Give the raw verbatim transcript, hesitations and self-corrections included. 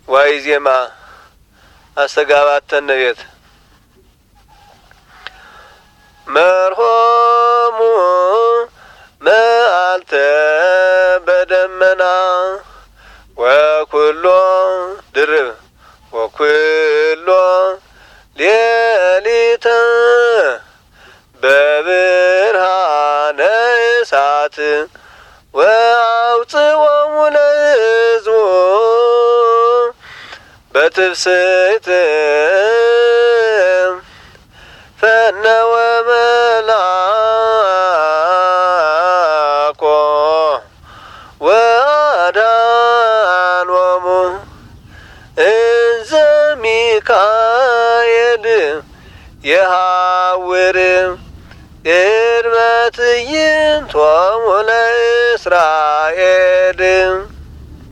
ዋይዜማ አስተጋባተን ቤት መርሆሙ መዓልተ በደመና ወኩሎ ድርብ ወኩሎ ሌሊተ በብርሃነ እሳት ወአውጽኦሙ ለሕዝቡ በትፍስሕት ፈነወ መልአኮ ወአድኃኖሙ እንዘ ሚካኤል የሐውር ቅድመ ትዕይንቶሙ